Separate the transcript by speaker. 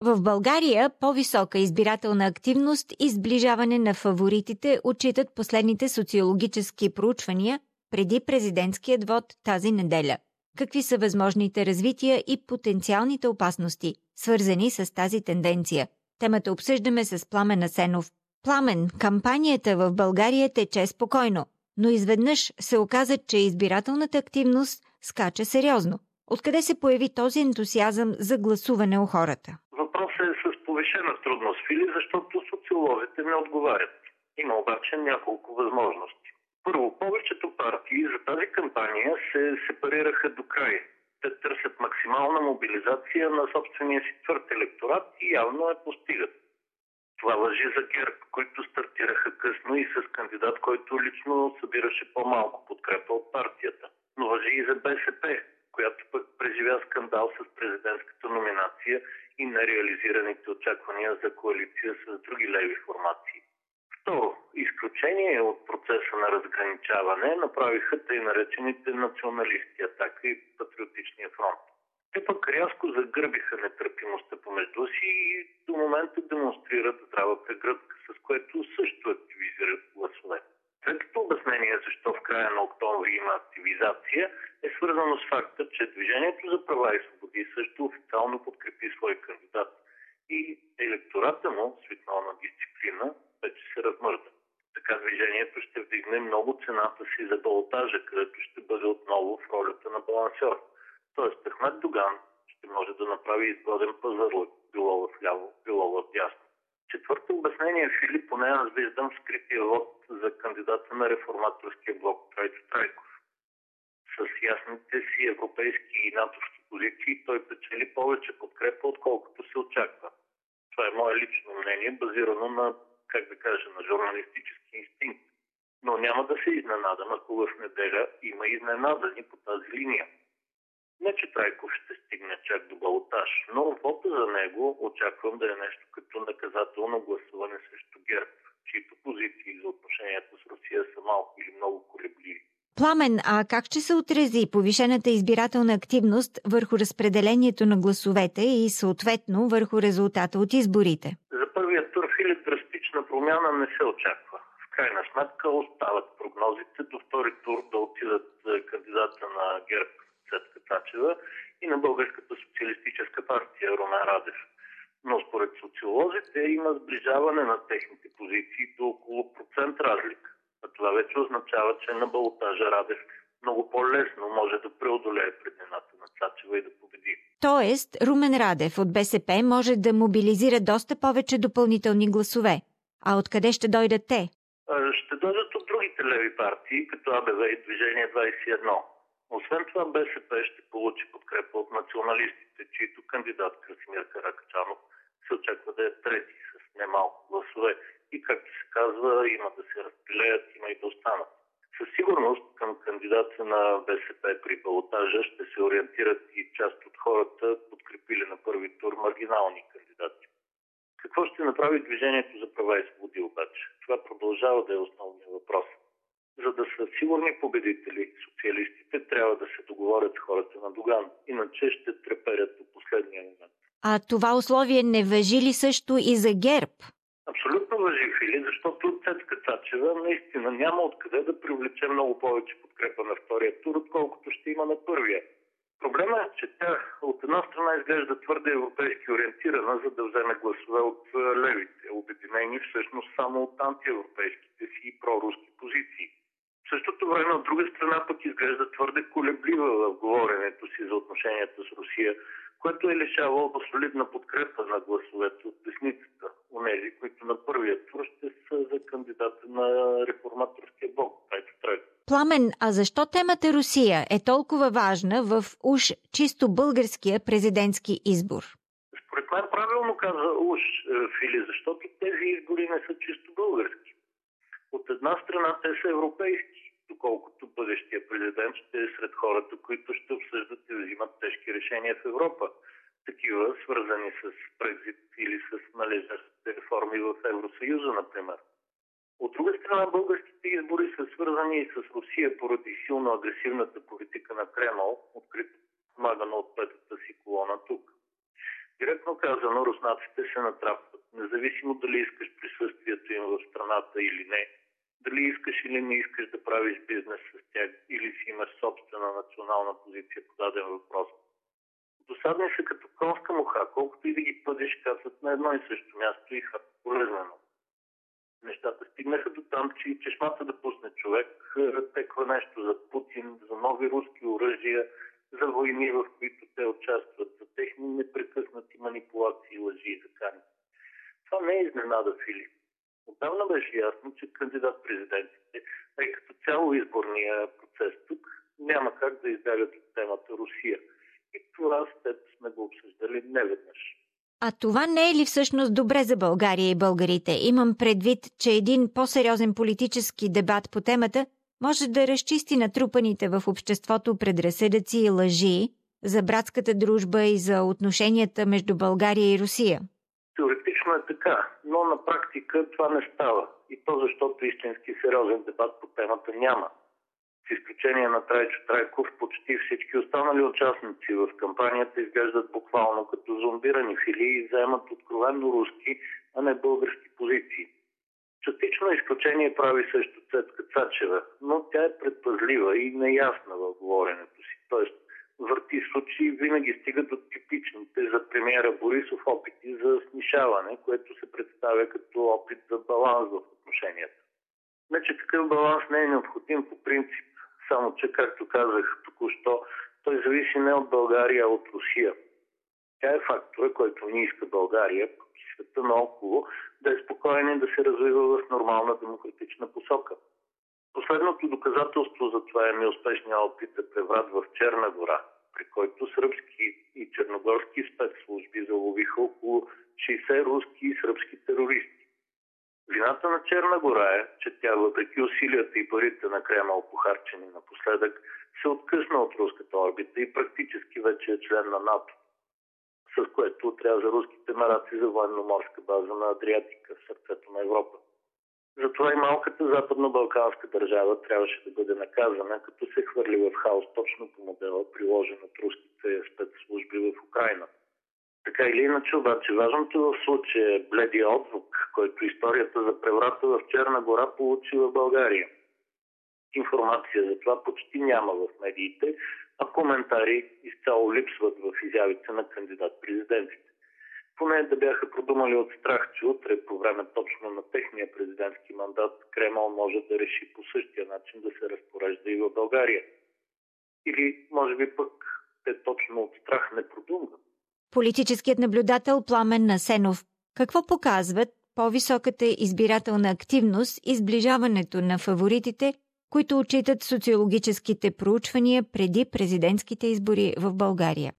Speaker 1: В България по-висока избирателна активност и сближаване на фаворитите отчитат последните социологически проучвания преди президентският вод тази неделя. Какви са възможните развития и потенциалните опасности, свързани с тази тенденция? Темата обсъждаме с Пламен Асенов. Пламен, кампанията в България тече спокойно, но изведнъж се оказа, че избирателната активност скача сериозно. Откъде се появи този ентусиазъм за гласуване у хората?
Speaker 2: Въпросът е с повишена трудност, Фили, защото социолозите не отговарят. Има обаче няколко възможности. Първо, повечето партии за тази кампания се сепарираха до край. Те търсят максимална мобилизация на собствения си твърд електорат и явно я постигат. Това важи за ГЕРБ, които стартираха късно и с кандидат, който лично събираше по-малко подкрепа от партията. Но важи и за БСП, която пък преживя скандал с президентската номинация и нереализираните очаквания за коалиция с други леви формации. Второ, изключение от процеса на разграничаване направиха тъй наречените националисти, Атака и Патриотичния фронт. Те пък рязко загърбиха нетърпимостта помежду си и до момента демонстрират здрава прегръдка, с което също активизират гласове. Третото обяснение защо в края на октомври има активизация е свързано с факта, че Движението за права и свободи също официално подкрепи свой кандидат и електората му, свикнал на дисциплина, вече се размърда. Така движението ще вдигне много цената си за балотажа, където ще бъде отново в ролята на балансьор. Тоест Ахмед Доган ще може да направи изгоден пазарлък, било в ляво, било в дясно. Четвърто обяснение, Филип, поне аз виждам скрития вод за кандидата на реформаторския блок Трайчо Трайков. С ясните си европейски и натовски позиции той печели повече подкрепа, отколкото се очаква. Това е мое лично мнение, базирано на, на журналистически инстинкт. Но няма да се изненадам, ако в неделя има изненадани по тази линия. Не, че Трайков ще стигне чак до балотаж, но вота за него очаквам да е нещо като наказателно гласуване срещу ГЕРБ, чието позиции за отношението с Русия са малко или много колебливи.
Speaker 1: Пламен, а как ще се отрази повишената избирателна активност върху разпределението на гласовете и съответно върху резултата от изборите?
Speaker 2: За първия тур, Филип, драстична промяна не се очаква. В крайна сметка остават прогнозите до втори тур да отидат кандидата на ГЕРБ Цецка Цачева и на Българската социалистическа партия Румен Радев. Но според социолозите има сближаване на техните позиции до около процент разлика. А това вече означава, че на балотажа Радев много по-лесно може да преодолее преднината на Цачева и да победи.
Speaker 1: Тоест, Румен Радев от БСП може да мобилизира доста повече допълнителни гласове. А откъде ще дойдат те?
Speaker 2: Ще дойдат от другите леви партии, като АБВ и Движение 21. Освен това, БСП ще получи подкрепа от националистите, чието кандидат Красимир Каракачанов се очаква да е трети с немалко гласове. И, както се казва, има да се разпилеят, има и да останат. Със сигурност към кандидата на БСП при балотажа ще се ориентират и част от хората, подкрепили на първи тур маргинални кандидати. Какво ще направи Движението за права и свободи обаче? Това продължава да е основният въпрос. За да са сигурни победители, социалистите трябва да се договорят с хората на Доган, иначе ще треперят до последния момент.
Speaker 1: А това условие не важи ли също и за ГЕРБ?
Speaker 2: Абсолютно важи, Фили, защото Цецка Цачева наистина няма откъде да привлече много повече подкрепа на втория тур, отколкото ще има на първия. Проблемът е, че тя от една страна изглежда твърде европейски ориентирана, за да вземе гласове от левите, обединени всъщност само от антиевропейските си и проруски позиции. В същото време, от друга страна, пък изглежда твърде колеблива в говоренето си за отношенията с Русия, което е лишавало до солидна подкрепа на гласовете от десницата, онези, които на първия тур ще са за кандидата на реформаторския блок.
Speaker 1: Пламен, а защо темата Русия е толкова важна в уж чисто българския президентски избор?
Speaker 2: Според мен правилно каза уж, Фили, защото тези избори не са чисто български. От една страна те са европейски, доколкото бъдещия президент ще е сред хората, които ще обсъждат и взимат тежки решения в Европа. Такива, свързани с Брекзит или с належащите реформи в Евросъюза, например. От друга страна, българските избори са свързани и с Русия поради силно агресивната политика на Кремъл, открито помагана от петата си колона тук. Директно казано, руснаците се натрапват, независимо дали искаш присъствието им в страната или не, дали искаш или не искаш да правиш бизнес с тях или си имаш собствена национална позиция по даден въпрос. Досадни са като конска муха, колкото и да ги пъдеш, кацат на едно и също място и болезнено. Нещата стигнаха до там, че и чешмата да пусне човек разтеква нещо за Путин, за нови руски оръжия, за войни, в които те участват, за техни непрекъснати манипулации, лъжи и закани. Това не е изненада, Фили. Отдавна беше ясно, че кандидат-президентите, а и като цяло изборния процес тук, няма как да избягат от темата Русия. И това с теб сме го обсъждали неведнъж.
Speaker 1: А това не е ли всъщност добре за България и българите? Имам предвид, че един по-сериозен политически дебат по темата може да разчисти натрупаните в обществото предразсъдъци и лъжи за братската дружба и за отношенията между България и Русия.
Speaker 2: Теоретично е така, но на практика това не става. И то защото истински сериозен дебат по темата няма. С изключение на Трайчо Трайков, почти всички останали участници в кампанията изглеждат буквално като зомбирани филии и заемат откровенно руски, а не български позиции. Частично изключение прави също Цецка Цачева, но тя е предпазлива и неясна в говоренето си. Тоест, върти случаи винаги стигат до типичните за премиера Борисов опити за снишаване, което се представя като опит за баланс в отношенията. Не, че такъв баланс не е необходим по принцип, само че, както казах току-що, той зависи не от България, а от Русия. Тя е фактора, който не иска България, света наоколо, да е спокоен и да се развива в нормална демократична посока. Последното доказателство за това е неуспешният опит за преврат в Черна гора, при който сръбски и черногорски спецслужби заловиха около 60 руски и сръбски терористи. Вината на Черна гора е, че тя, въпреки усилията и парите на Кремъл, похарчени напоследък, се откъсна от руската орбита и практически вече е член на НАТО, с което отряза руските мараци за военно-морска база на Адриатика в сърцето на Европа. Затова и малката западно-балканска държава трябваше да бъде наказана, като се хвърли в хаос точно по модела, приложен от руските спецслужби в Украйна. Така или иначе, обаче, важното в случая е бледия отзвук, който историята за преврата в Черна гора получи в България. Информация за това почти няма в медиите, а коментари изцяло липсват в изявите на кандидат-президентите. Поне да бяха продумали от страх, че утре, по време точно на техния президентски мандат, Кремъл може да реши по същия начин да се разпорежда и в България. Или, може би пък, те точно от страх не продумват.
Speaker 1: Политическият наблюдател Пламен Насенов. Какво показват по-високата избирателна активност и сближаването на фаворитите, които отчитат социологическите проучвания преди президентските избори в България?